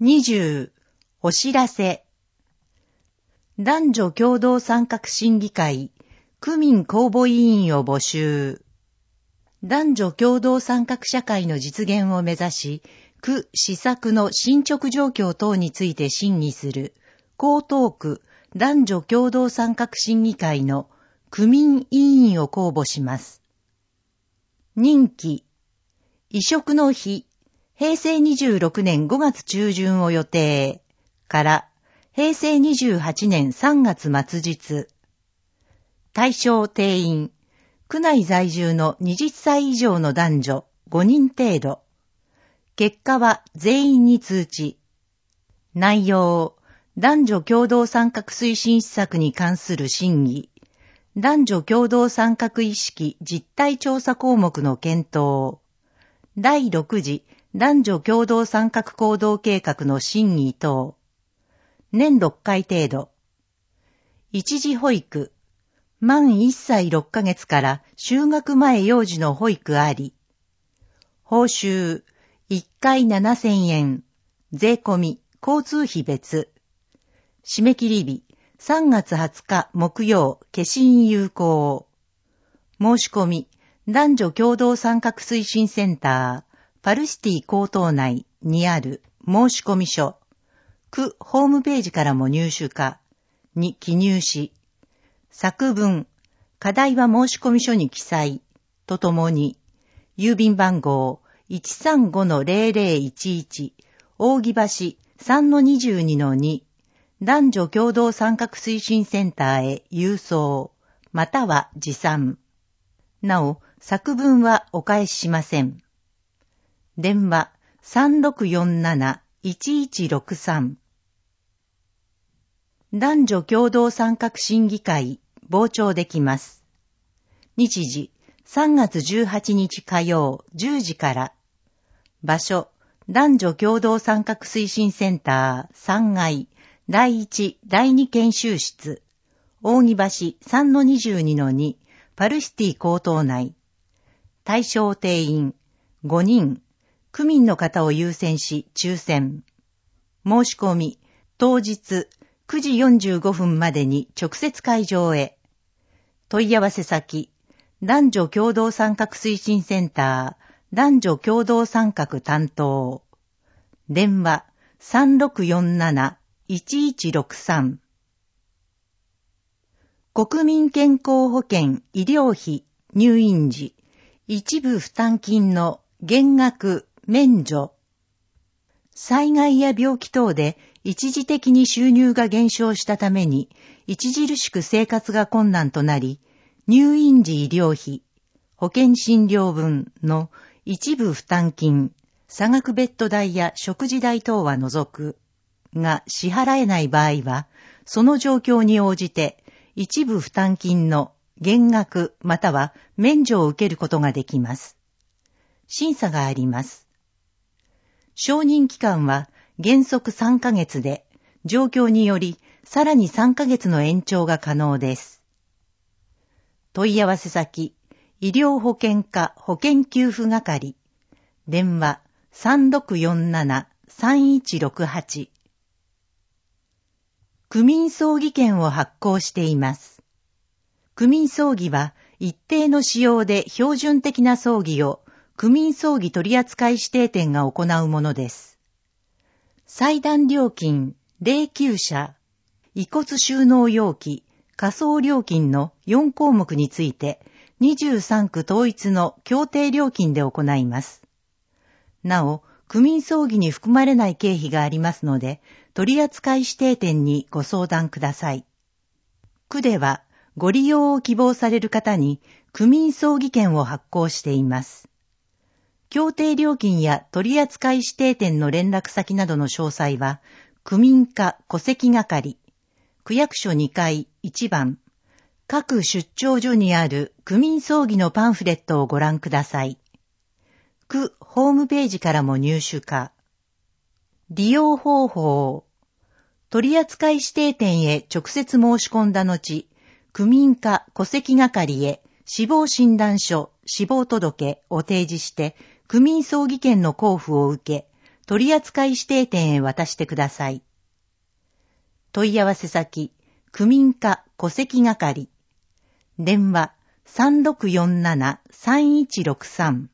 20、お知らせ。男女共同参画審議会、区民公募委員を募集。男女共同参画社会の実現を目指し、区施策の進捗状況等について審議する、江東区男女共同参画審議会の区民委員を公募します。任期、移植の日、平成26年5月中旬を予定から、平成28年3月末日。対象定員、区内在住の20歳以上の男女5人程度。結果は全員に通知。内容、男女共同参画推進施策に関する審議。男女共同参画意識実態調査項目の検討。第6次男女共同参画行動計画の審議等。年6回程度。一時保育。満1歳6ヶ月から就学前幼児の保育あり。報酬、1回7000円。税込み、交通費別。締め切り日、3月20日木曜、消印有効。申し込み、男女共同参画推進センター、パルシティ江東内にある申し込み書。区ホームページからも入手可に記入し、作文、課題は申し込み書に記載とともに、郵便番号 135-0011 扇橋 3-22-2 男女共同参画推進センターへ郵送、または持参。なお、作文はお返ししません。電話 3647-1163 男女共同参画審議会傍聴できます。日時3月18日火曜10時から。場所男女共同参画推進センター3階第1第2研修室扇橋 3-22-2 パルシティ江東内。対象定員5人。区民の方を優先し抽選。申し込み、当日9時45分までに直接会場へ。問い合わせ先、男女共同参画推進センター、男女共同参画担当。電話 3647-1163。国民健康保険医療費入院時、一部負担金の減額免除。災害や病気等で一時的に収入が減少したために著しく生活が困難となり、入院時医療費、保険診療分の一部負担金、差額ベッド代や食事代等は除くが支払えない場合は、その状況に応じて一部負担金の減額または免除を受けることができます。審査があります。承認期間は原則3ヶ月で、状況によりさらに3ヶ月の延長が可能です。問い合わせ先、医療保険課保険給付係。電話 3647-3168。区民葬儀券を発行しています。区民葬儀は一定の仕様で標準的な葬儀を区民葬儀取扱指定店が行うものです。祭壇料金、霊柩車、遺骨収納容器、火葬料金の4項目について23区統一の協定料金で行います。なお、区民葬儀に含まれない経費がありますので、取扱指定店にご相談ください。区ではご利用を希望される方に区民葬儀券を発行しています。協定料金や取扱指定店の連絡先などの詳細は、区民課戸籍係、区役所2階1番、各出張所にある区民葬儀のパンフレットをご覧ください。区ホームページからも入手可。利用方法。取扱指定店へ直接申し込んだ後、区民課戸籍係へ死亡診断書、死亡届を提示して、区民葬儀券の交付を受け、 取扱指定店へ渡してください。問い合わせ先、区民課戸籍係。電話、3647-3163。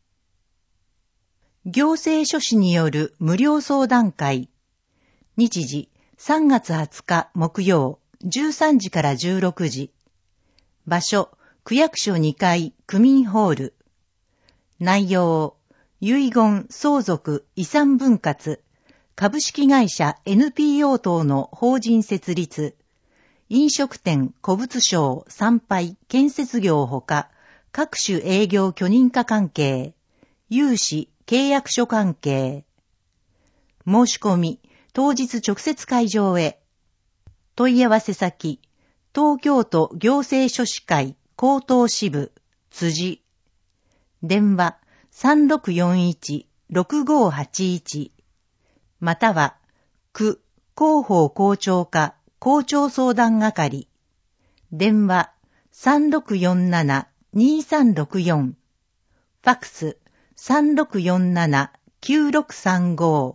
行政書士による無料相談会。日時、3月20日木曜、13時から16時。場所、区役所2階区民ホール。内容、遺言、相続、遺産分割、株式会社 NPO 等の法人設立、飲食店、古物商、参拝、建設業ほか、各種営業許認可関係、融資、契約書関係。申し込み、当日直接会場へ。問い合わせ先、東京都行政書士会江東支部、辻。電話、3641-6581。または、区広報校長課校長相談係。電話、3647-2364。ファックス、3647-9635。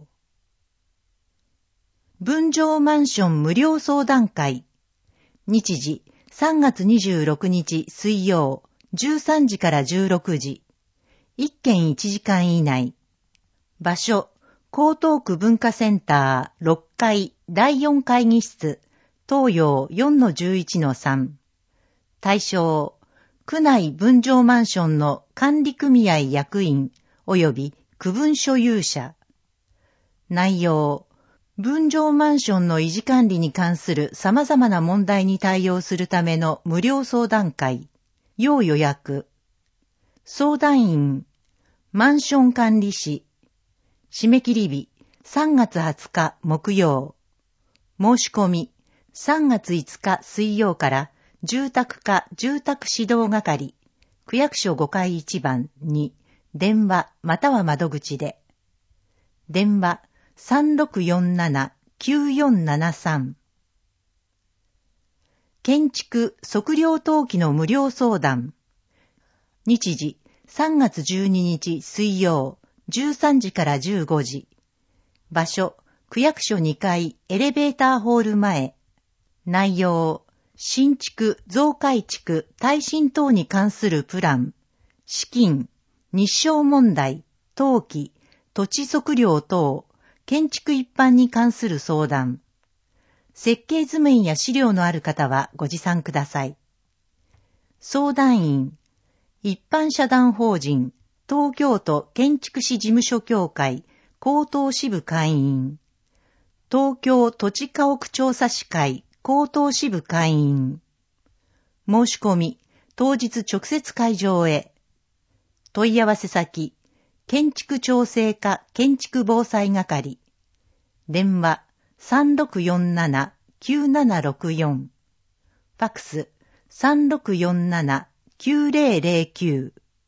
分譲マンション無料相談会。日時、3月26日水曜、13時から16時。1件1時間以内。場所、江東区文化センター6階第4会議室、東洋 4-11-3。対象、区内分譲マンションの管理組合役員及び区分所有者。内容、分譲マンションの維持管理に関する様々な問題に対応するための無料相談会。要予約。相談員、マンション管理士。締め切り日、3月20日木曜。申し込み、3月5日水曜から住宅課住宅指導係、区役所5階1番に電話または窓口で。電話3647-9473。建築測量登記の無料相談。日時3月12日水曜13時から15時。場所、区役所2階エレベーターホール前。内容、新築、増改築、耐震等に関するプラン、資金、日照問題、登記、土地測量等、建築一般に関する相談。設計図面や資料のある方はご持参ください。相談員、一般社団法人、東京都建築士事務所協会、江東支部会員。東京土地家屋調査士会、江東支部会員。申し込み、当日直接会場へ。問い合わせ先、建築調整課建築防災係。電話、3647-9764。ファックス、3647-9009。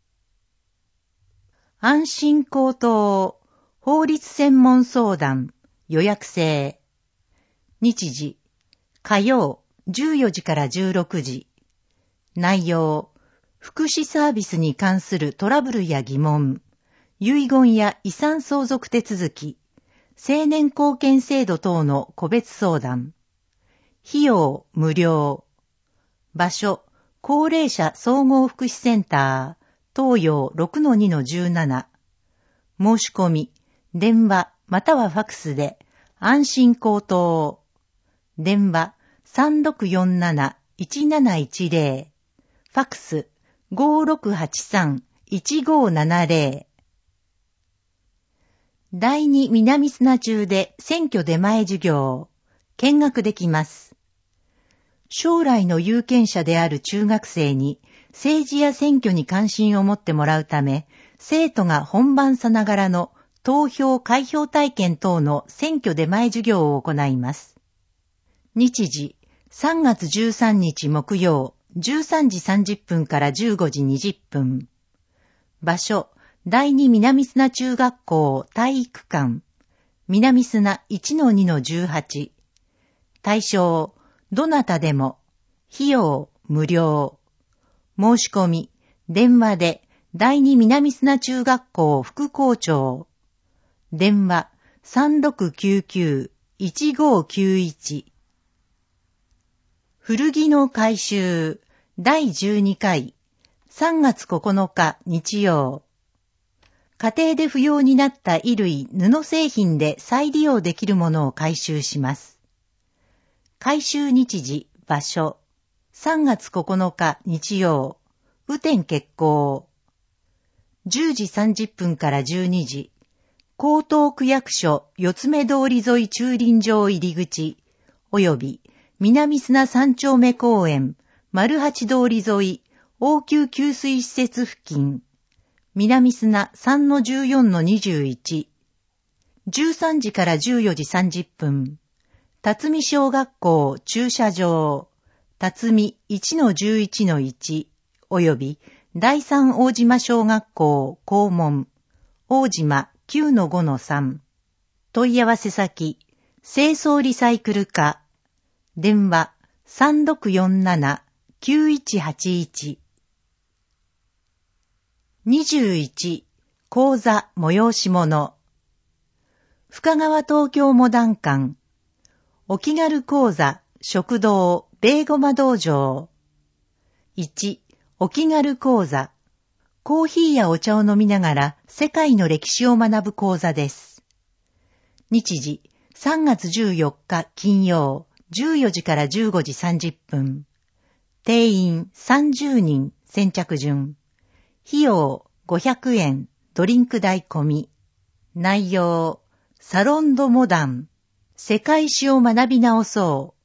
安心高等法律専門相談予約制。日時、火曜14時から16時。内容、福祉サービスに関するトラブルや疑問、遺言や遺産相続手続き、青年貢献制度等の個別相談。費用無料。場所、高齢者総合福祉センター、東洋 6-2-17。申し込み、電話またはファックスで、安心高等。電話3647-1710。ファックス5683-1570。第二南砂中で選挙出前授業。見学できます。将来の有権者である中学生に政治や選挙に関心を持ってもらうため、生徒が本番さながらの投票・開票体験等の選挙出前授業を行います。日時、3月13日木曜、13時30分から15時20分。場所、第二南砂中学校体育館。南砂 1-2-18。対象、どなたでも。費用、無料。申し込み、電話で、第二南砂中学校副校長。 電話 3699-1591。古着の回収第12回3月9日日曜。家庭で不要になった衣類、布製品で再利用できるものを回収します。回収日時、場所。3月9日日曜。雨天決行。10時30分から12時。江東区役所四つ目通り沿い駐輪場入り口、及び南砂三丁目公園、丸八通り沿い、応急給水施設付近、南砂 3-14-21、13時から14時30分、辰巳小学校駐車場、辰巳 1-11-1、及び第三大島小学校校門、大島9-5-3。問い合わせ先、清掃リサイクル課。電話3647-9181。21、講座催し物。深川東京モダン館。お気軽講座、食堂、ベーゴマ道場。1、お気軽講座。コーヒーやお茶を飲みながら世界の歴史を学ぶ講座です。日時、3月14日金曜、14時から15時30分。定員30人、先着順。費用500円、ドリンク代込み。内容、サロンドモダン。世界史を学び直そう。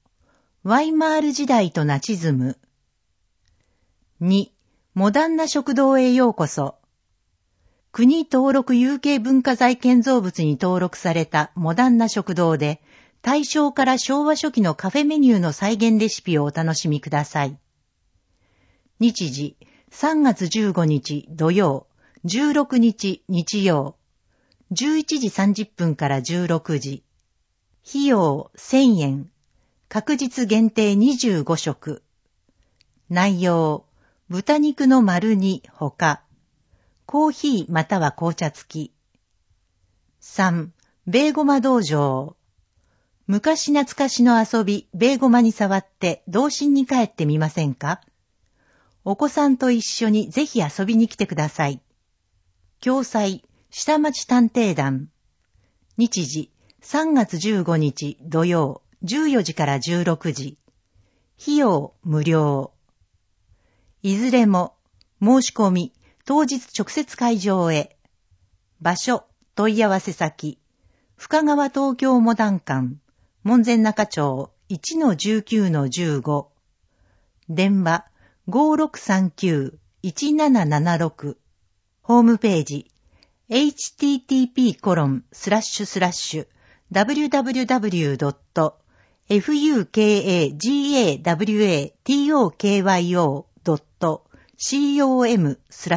ワイマール時代とナチズム。2、モダンな食堂へようこそ。国登録有形文化財建造物に登録されたモダンな食堂で、大正から昭和初期のカフェメニューの再現レシピをお楽しみください。日時、3月15日土曜、16日日曜、11時30分から16時。費用1000円。確実限定25食。内容、豚肉の丸煮ほか、コーヒーまたは紅茶付き。3、ベーゴマ道場。昔懐かしの遊び、ベーゴマに触って童心に帰ってみませんか？お子さんと一緒にぜひ遊びに来てください。共催、下町探偵団。日時、3月15日土曜、14時から16時。費用無料。いずれも、申し込み、当日直接会場へ。場所、問い合わせ先、深川東京モダン館、門前仲町 1-19-15。電話、5639-1776。ホームページ、http://www.fukagawatokyo.com/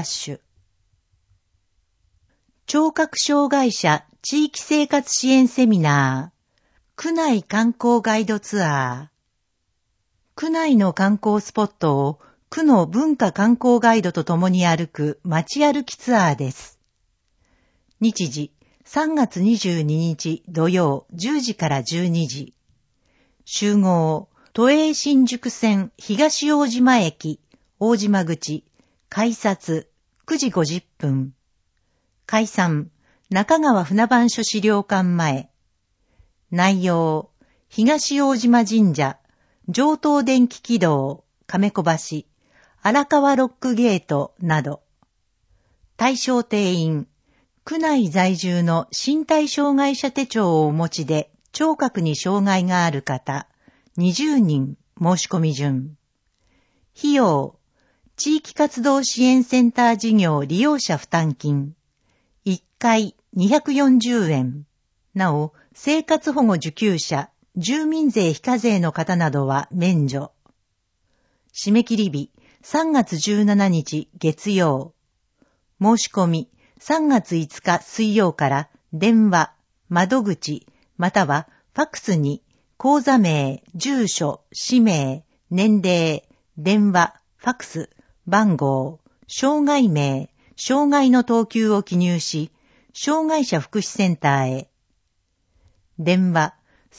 聴覚障害者地域生活支援セミナー、区内観光ガイドツアー。区内の観光スポットを区の文化観光ガイドとともに歩く街歩きツアーです。日時、3月22日土曜10時から12時。集合、都営新宿線東大島駅、大島口、改札、9時50分。解散、中川船番所資料館前。内容、東大島神社、上東電気軌道、亀小橋、荒川ロックゲートなど。対象定員、区内在住の身体障害者手帳をお持ちで聴覚に障害がある方、20人申し込み順。費用、地域活動支援センター事業利用者負担金。1回240円。なお、生活保護受給者、住民税非課税の方などは免除。締め切り日、3月17日月曜。申し込み、3月5日水曜から電話、窓口、またはファックスに、口座名、住所、氏名、年齢、電話、ファックス、番号、障害名、障害の等級を記入し、 障害者福祉センターへ。電話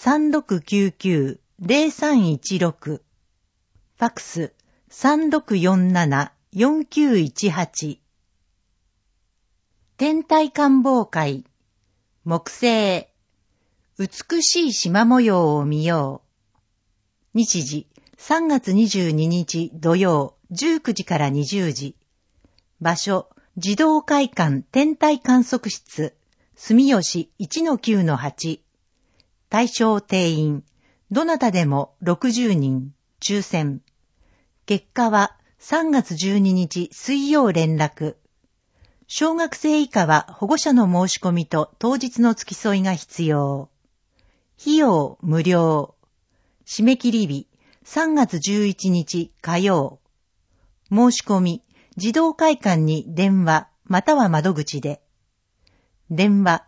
3699-0316 ファックス 3647-4918 天体観望会木星美しい縞模様を見よう。日時3月22日土曜19時から20時。場所児童会館天体観測室住吉 1-9-8。対象定員どなたでも60人抽選。結果は3月12日水曜連絡。小学生以下は保護者の申し込みと当日の付き添いが必要。費用無料。締め切り日3月11日火曜。申し込み児童会館に電話または窓口で。電話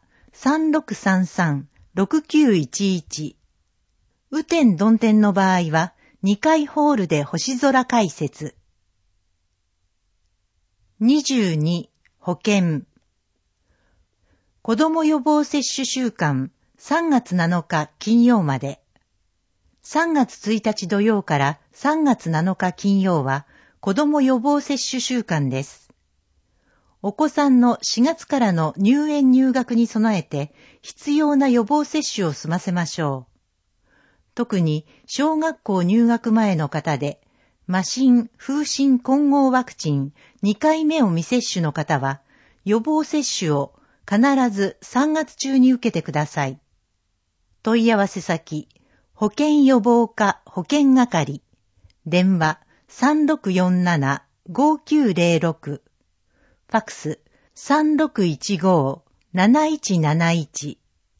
3633-6911。雨天曇天の場合は2階ホールで星空解説。22保健子ども予防接種週間3月7日金曜まで。3月1日土曜から3月7日金曜は子ども予防接種週間です。お子さんの4月からの入園入学に備えて必要な予防接種を済ませましょう。特に小学校入学前の方で、麻疹、風疹混合ワクチン2回目を未接種の方は、予防接種を必ず3月中に受けてください。問い合わせ先、保健予防課保健係、電話 3647-5906、ファックス 3615-7171。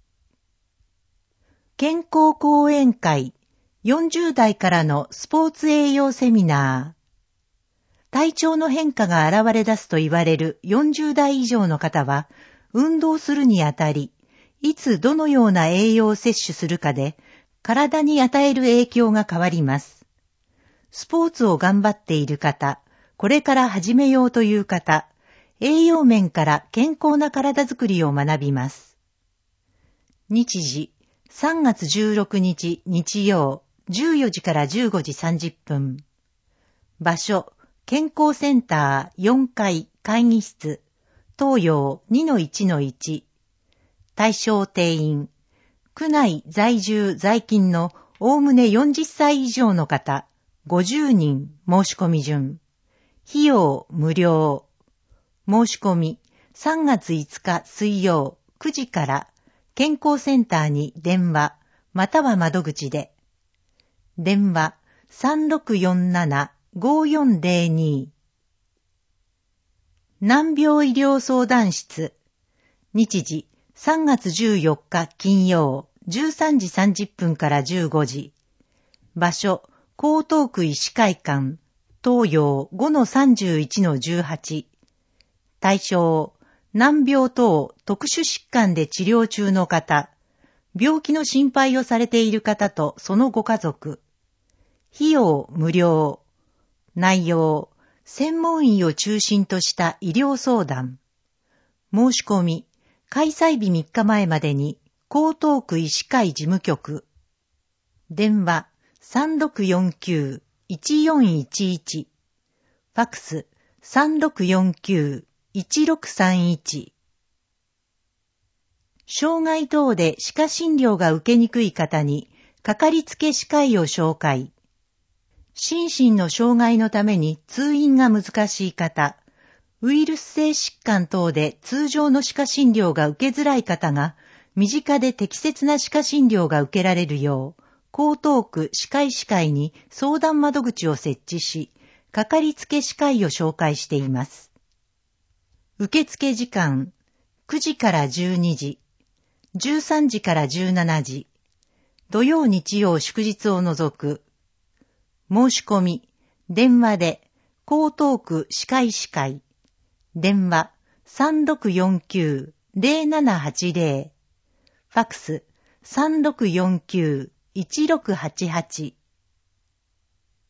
健康講演会40代からのスポーツ栄養セミナー。体調の変化が現れ出すと言われる40代以上の方は、運動するにあたり、いつどのような栄養を摂取するかで、体に与える影響が変わります。スポーツを頑張っている方、これから始めようという方、栄養面から健康な体づくりを学びます。日時、3月16日日曜、14時から15時30分。場所、健康センター4階会議室、東洋 2-1-1。対象定員、区内在住在勤のおおむね40歳以上の方、50人申し込み順。費用無料。申し込み、3月5日水曜9時から健康センターに電話、または窓口で。電話 3647-5402。難病医療相談室。日時3月14日金曜13時30分から15時。場所、江東区医師会館、東洋 5-31-18。対象、難病等特殊疾患で治療中の方、病気の心配をされている方とそのご家族。費用無料。内容、専門医を中心とした医療相談。申し込み、開催日3日前までに江東区医師会事務局。電話3649-1411。ファックス3649-1631。障害等で歯科診療が受けにくい方に、かかりつけ歯科医を紹介。心身の障害のために通院が難しい方、ウイルス性疾患等で通常の歯科診療が受けづらい方が、身近で適切な歯科診療が受けられるよう、江東区歯科医師会に相談窓口を設置し、かかりつけ歯科医を紹介しています。受付時間、9時から12時、13時から17時、土曜日曜祝日を除く。申し込み、電話で、江東区歯科医師会、電話3649-0780、ファックス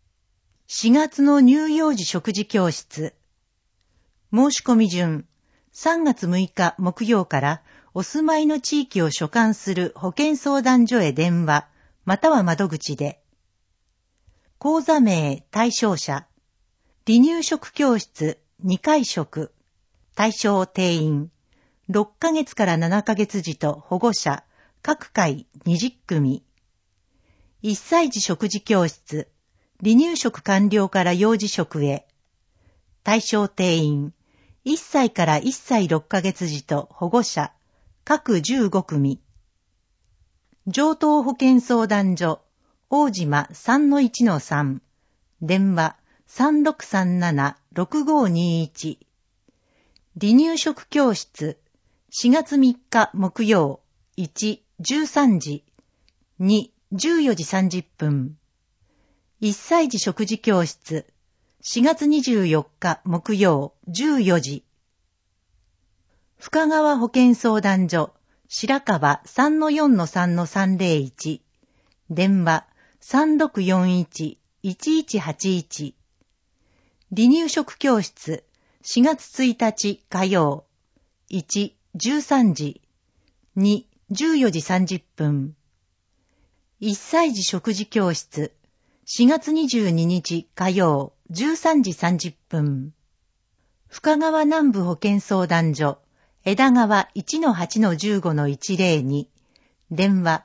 3649-1688。4月の乳幼児食事教室。申し込み順 3月6日木曜からお住まいの地域を所管する保健相談所へ電話、または窓口で。講座名対象者、離乳食教室2回食、対象定員、6ヶ月から7ヶ月児と保護者、各回20組。1歳児食事教室、離乳食完了から幼児食へ。対象定員、1歳から1歳6ヶ月児と保護者、各15組。上東保健相談所、大島 3-1-3、電話 3637-6521。離乳食教室、4月3日木曜、1、13時、2、14時30分。1歳児食事教室、4月24日木曜、14時。深川保健相談所、白川 3-4-3-301、電話 3641-1181。離乳食教室、4月1日火曜、1、13時、2、14時30分。1歳児食事教室、4月22日火曜、13時30分。深川南部保健相談所、枝川 1-8-15-102、電話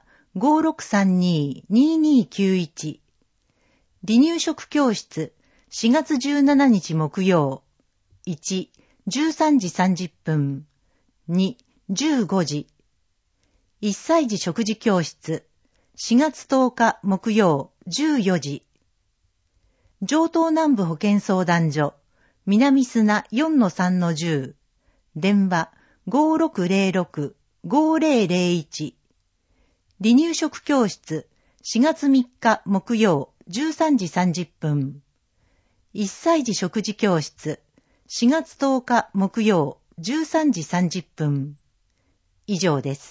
5632-2291。離乳食教室、4月17日木曜、1、13時30分、2、15時。1歳児食事教室、4月10日木曜、14時。上東南部保健相談所、南砂 4-3-10、電話 5606-5001。離乳食教室、4月3日木曜、13時30分。1歳児食事教室、4月10日木曜、13時30分。以上です。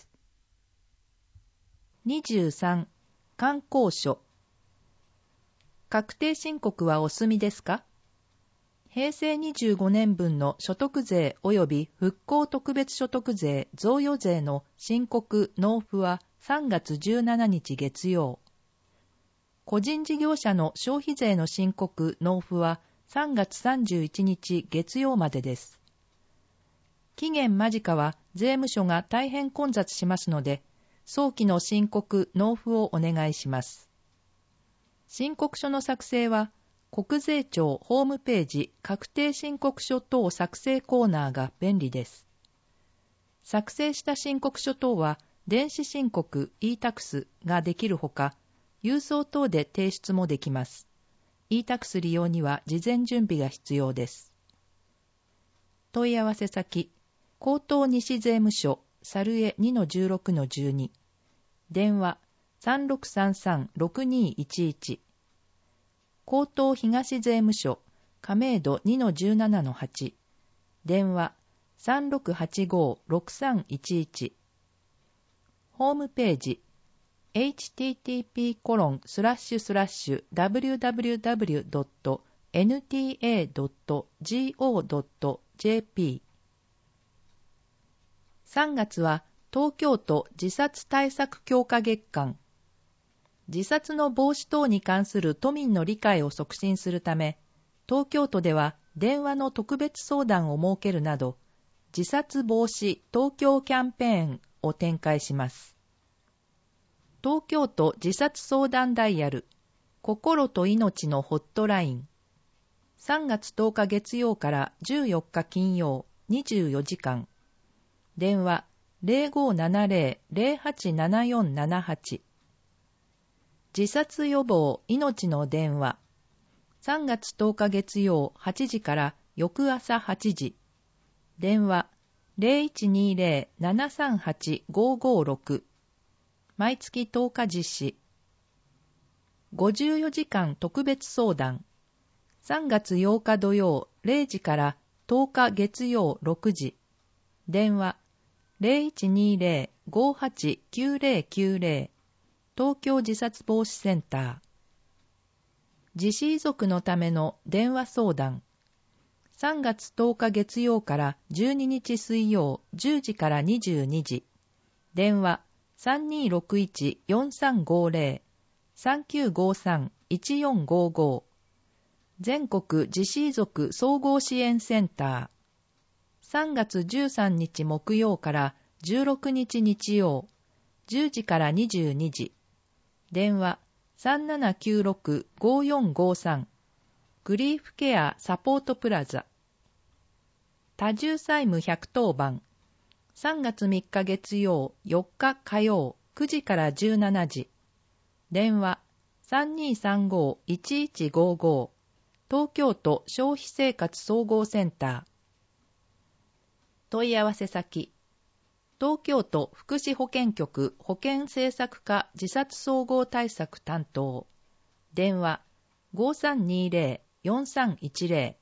23. 観光所。確定申告はお済みですか？平成25年分の所得税及び復興特別所得税贈与税の申告納付は3月17日月曜。個人事業者の消費税の申告納付は3月31日月曜までです。期限間近は税務署が大変混雑しますので、早期の申告納付をお願いします。申告書の作成は、国税庁ホームページ確定申告書等作成コーナーが便利です。作成した申告書等は、電子申告 e-tax ができるほか、郵送等で提出もできます。e-tax 利用には事前準備が必要です。問い合わせ先、江東西税務署、猿江 2-16-12、電話 3633-6211、江東東税務署、亀戸 2-17-8、電話 3685-6311。ホームページ、http://www.nta.go.jp。 3月は東京都自殺対策強化月間。自殺の防止等に関する都民の理解を促進するため、東京都では電話の特別相談を設けるなど、自殺防止東京キャンペーンを展開します。東京都自殺相談ダイヤル、心と命のホットライン。3月10日月曜から14日金曜24時間。電話 0570-087478。自殺予防命の電話。3月10日月曜8時から翌朝8時。電話 0120-738-556。毎月10日実施。54時間特別相談。3月8日土曜0時から10日月曜6時。電話 0120-589090。東京自殺防止センター。自死遺族のための電話相談。 3月10日月曜から12日水曜10時から22時。電話3261-4350 3953-1455。全国自死遺族総合支援センター。3月13日木曜から16日日曜10時から22時。電話3796-5453。グリーフケアサポートプラザ。多重債務110番。3月3日月曜4日火曜9時から17時。電話3235-1155。東京都消費生活総合センター。問い合わせ先。東京都福祉保健局保健政策課自殺総合対策担当。電話5320-4310。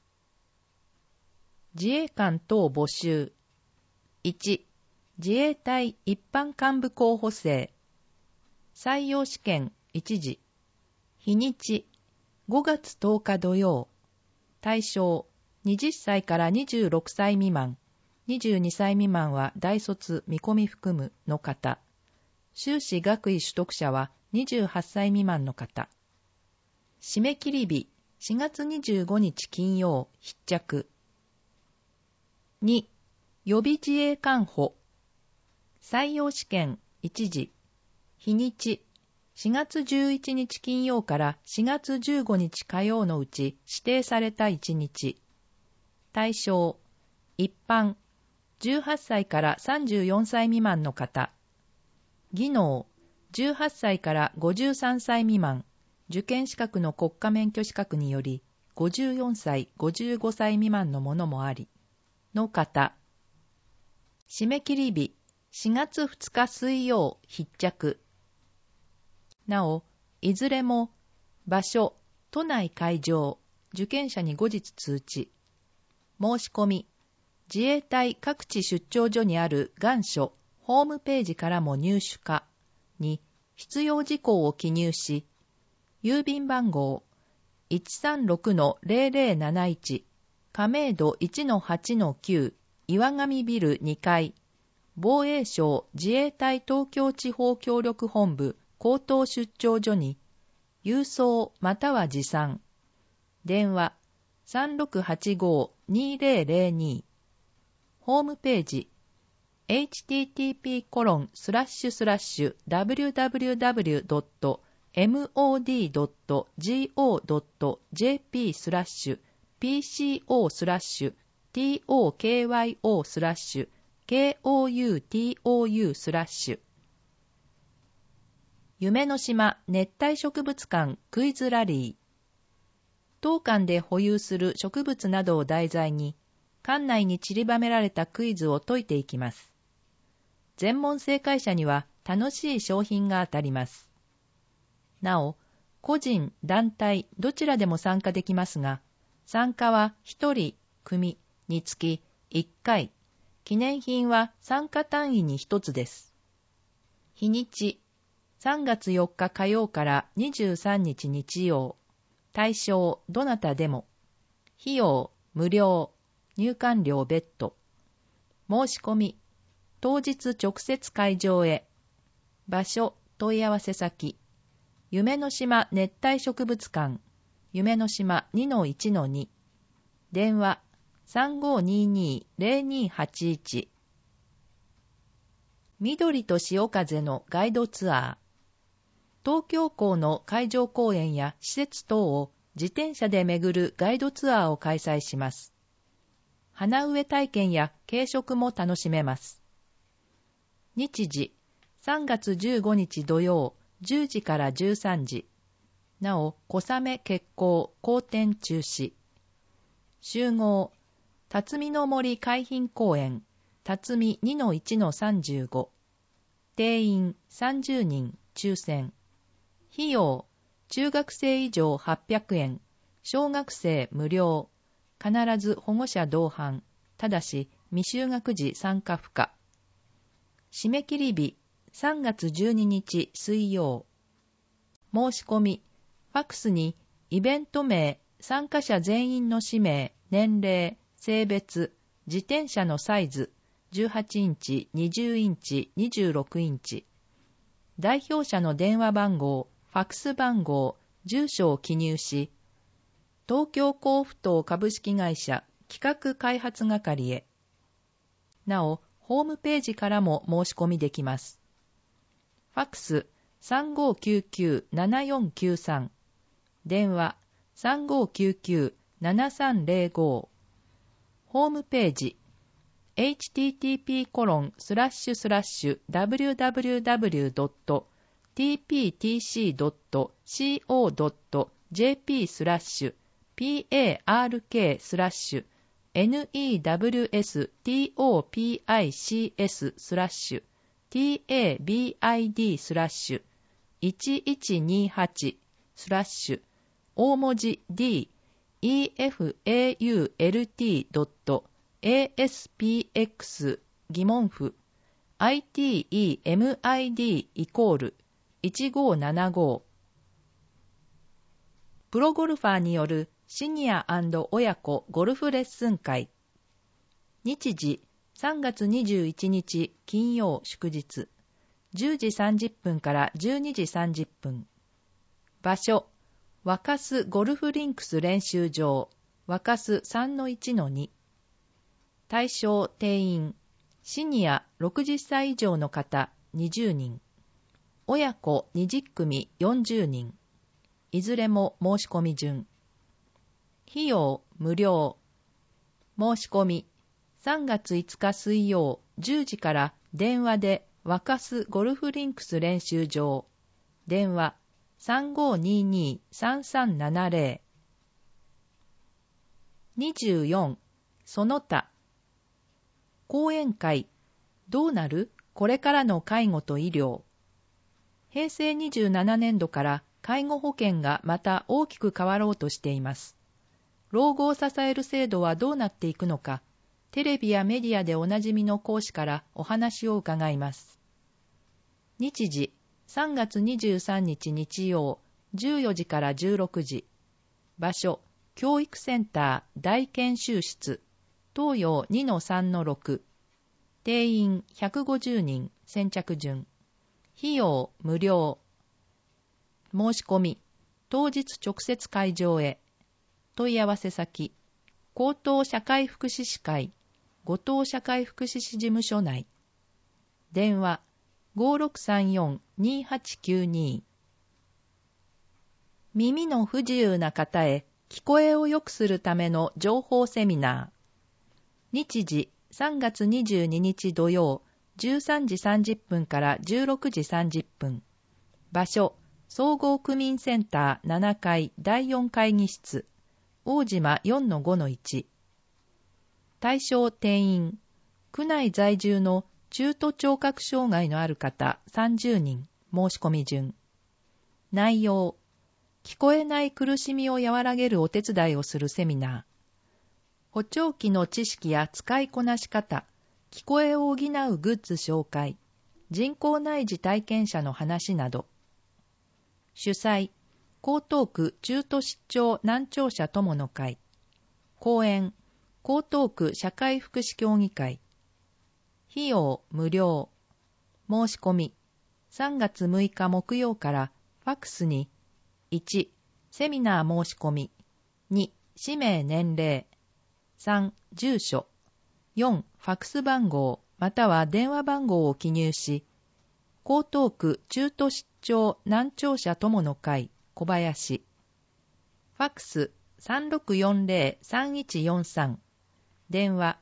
自衛官等募集。1、自衛隊一般幹部候補生。採用試験1時。日にち5月10日土曜。対象20歳から26歳未満。22歳未満は大卒見込み含むの方。修士学位取得者は28歳未満の方。締め切り日4月25日金曜必着。2、予備自衛官補。採用試験1時。日にち4月11日金曜から4月15日火曜のうち指定された1日。対象一般18歳から34歳未満の方。技能18歳から53歳未満。受験資格の国家免許資格により54歳、55歳未満のものもありの方。締め切り日4月2日水曜必着。なお、いずれも場所都内会場、受験者に後日通知。申し込み自衛隊各地出張所にある願書ホームページからも入手可に必要事項を記入し、郵便番号 136-0071 亀戸 1-8-9 岩上ビル2階防衛省自衛隊東京地方協力本部高等出張所に郵送または持参。電話3685-2002。ホームページhttp://www.mod.go.jp/pco/tokyo/coutou/ 夢の島熱帯植物館クイズラリー。当館で保有する植物などを題材に館内に散りばめられたクイズを解いていきます。全問正解者には楽しい賞品が当たります。なお、個人、団体、どちらでも参加できますが、参加は1人、組につき1回、記念品は参加単位に1つです。日にち、3月4日火曜から23日日曜。対象、どなたでも。費用、無料。入館料別途。申し込み、当日直接会場へ。場所、問い合わせ先。夢の島熱帯植物館。夢の島 2-1-2。電話、3522-0281。緑と潮風のガイドツアー。東京港の海上公園や施設等を自転車で巡るガイドツアーを開催します。花植え体験や軽食も楽しめます。日時、3月15日土曜10時から13時。なお、小雨欠航、好天中止。集合、辰巳の森海浜公園、辰巳 2-1-35。定員30人、抽選。費用、中学生以上800円、小学生無料。必ず保護者同伴。ただし、未就学児参加不可。締め切り日、3月12日水曜。申し込み、ファックスにイベント名、 参加者全員の氏名、年齢、性別、自転車のサイズ、18インチ、20インチ、26インチ。代表者の電話番号、ファックス番号、住所を記入し、東京甲府島株式会社企画開発係へ。なお、ホームページからも申し込みできます。ファックス 3599-7493 電話 3599-7305 ホームページ http://www.tptc.park/news-topicic/1128/ 大文字 d-efault.aspx 疑問符 itemid=1575 プロゴルファーによるシニア&親子ゴルフレッスン会。日時3月21日金曜祝日10時30分から12時30分。場所若洲ゴルフリンクス練習場若洲 3-1-2。対象定員シニア60歳以上の方20人、親子20組40人、いずれも申し込み順。費用無料。申し込み3月5日水曜10時から電話で若洲ゴルフリンクス練習場電話 3522-3370。 24. その他講演会どうなる？これからの介護と医療。平成27年度から介護保険がまた大きく変わろうとしています。老後を支える制度はどうなっていくのか、テレビやメディアでおなじみの講師からお話を伺います。日時3月23日日曜14時から16時。場所教育センター大研修室東洋 2-3-6。定員150人先着順。費用無料。申し込み当日直接会場へ。問い合わせ先高等社会福祉士会後藤社会福祉士事務所内。電話 5634-2892。 耳の不自由な方へ聞こえを良くするための情報セミナー。日時3月22日土曜13時30分から16時30分。場所総合区民センター7階第4会議室大島 4-5-1。 対象定員区内在住の中途聴覚障害のある方30人。申し込み順。内容聞こえない苦しみを和らげるお手伝いをするセミナー。補聴器の知識や使いこなし方、聞こえを補うグッズ紹介、人工内耳体験者の話など。主催江東区中途失調難聴者友の会。講演江東区社会福祉協議会。費用無料。申し込み3月6日木曜からファックスに1. セミナー申し込み2. 氏名年齢3. 住所4. ファックス番号または電話番号を記入し、江東区中途失調難聴者友の会小林。ファックス 3640-3143。電話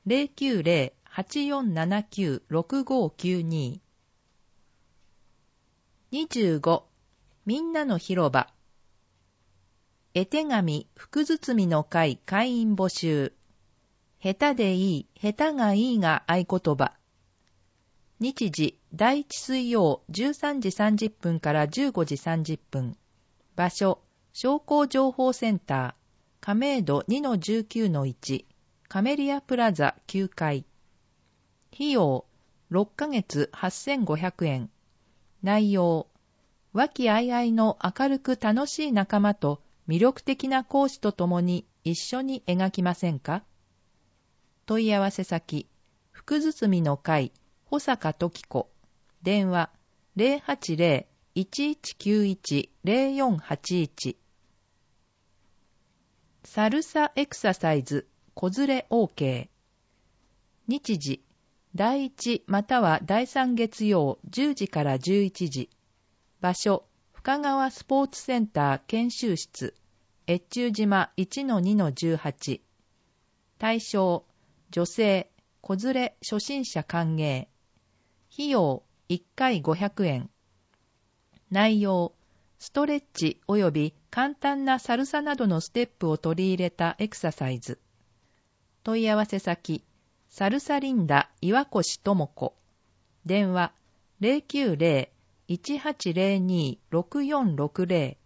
090-8479-6592。25. みんなの広場。絵手紙福包の会会員募集。下手でいい、下手がいいが合言葉。日時第1水曜13時30分から15時30分。場所商工情報センター亀戸 2-19-1 カメリアプラザ9階。費用6ヶ月8500円。内容和気あいあいの明るく楽しい仲間と魅力的な講師とともに一緒に描きませんか？問い合わせ先、福包の会、保坂時子、電話 080-1191-0481。サルサエクササイズ、子連れ OK。日時、第1または第3月曜10時から11時。場所、深川スポーツセンター研修室、越中島 1-2-18。対象、女性、子連れ初心者歓迎。費用、1回500円。内容、ストレッチ及び簡単なサルサなどのステップを取り入れたエクササイズ。問い合わせ先、サルサリンダ岩越智子。電話、090-1802-6460。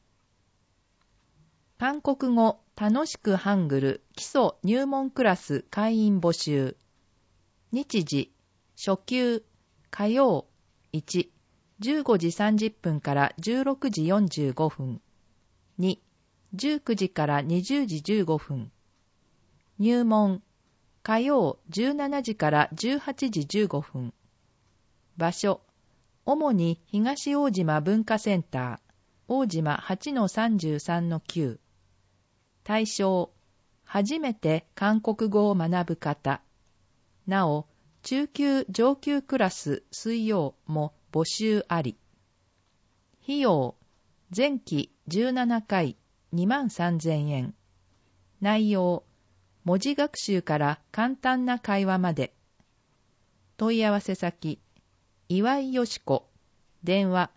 韓国語楽しくハングル基礎入門クラス会員募集。日時、初級、火曜、1、15時30分から16時45分。2、19時から20時15分。入門、火曜17時から18時15分。場所、主に東大島文化センター、大島 8-33-9。対象、初めて韓国語を学ぶ方。なお、中級上級クラス水曜も募集あり。費用、前期17回23,000円。内容、文字学習から簡単な会話まで。問い合わせ先、岩井よし子。電話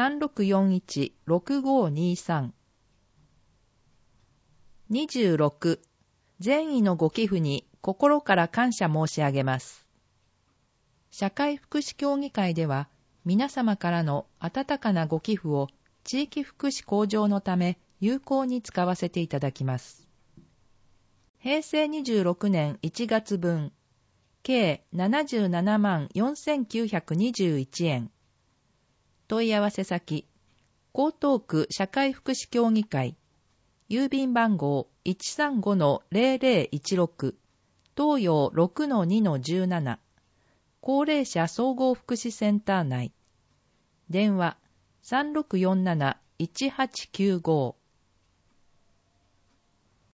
3641-6523。26、善意のご寄付に心から感謝申し上げます。社会福祉協議会では、皆様からの温かなご寄付を地域福祉向上のため有効に使わせていただきます。平成26年1月分、計77万4,921円。問い合わせ先、江東区社会福祉協議会、郵便番号 135-0016、東洋 6-2-17、高齢者総合福祉センター内。電話 3647-1895。